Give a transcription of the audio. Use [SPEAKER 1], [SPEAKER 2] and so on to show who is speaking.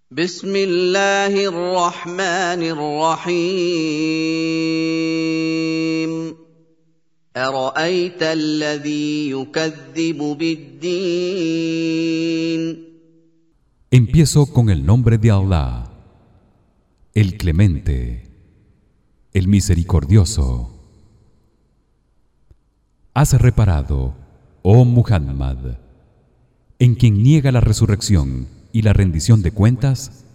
[SPEAKER 1] بسم الله الرحمن الرحيم أرأيت الذي يكذب بالدين
[SPEAKER 2] Empiezo con el nombre de Allah, el Clemente, el Misericordioso. ¿Has reparado, oh Muhammad, en quien niega la resurrección y la rendición de cuentas?